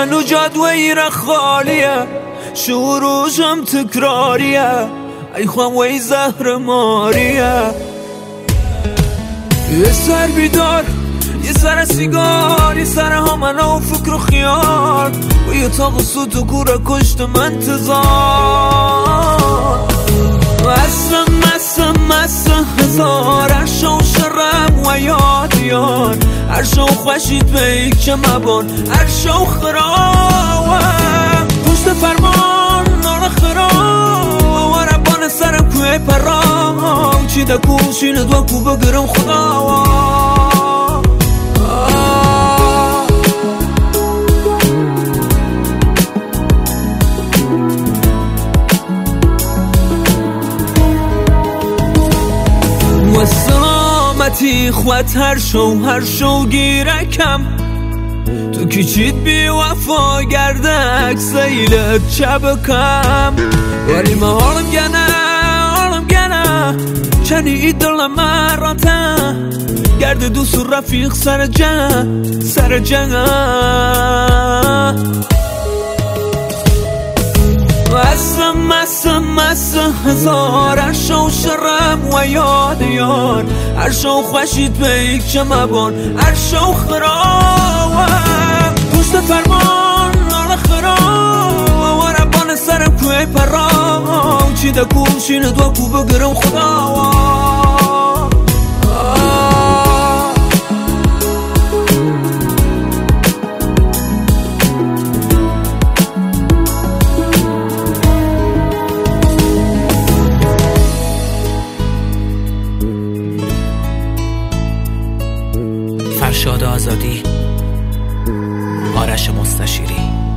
هنو جادوه ایره خالیه، شوروشم تکراریه، ای خوام وی زهر ماریه. یه سر بیدار، یه سر سیگار، یه سر همانه و فکر و خیال، و یه تاق سوت و گوره کشت من انتظار. مسه هزار، هر شو شرم و یاد هر شو خوشید به ایک چه مبان، هر شو خراوه پشت فرمان نار خرام، و ربان سرم کوه پرام، چی ده کوشین دو کو بگرم خداوا. و سلامتی خوات هر شو گیرکم، تو کچید بی وفا گردک سیلت چبکم، ولی ما حالم گنه چنی ای دلم مراته، گرد دوست و رفیق سر جنگ. مسه هزار، هر شو شرم و یاد هر شو خوشید به ایک چه مبان، هر شو خراوه پشت فرمان نار خرام، و ربان سرم کوه پرام، چی ده کوشین دو کو بگرم خداوا. فرشاد آزادی، آرش مستشیری.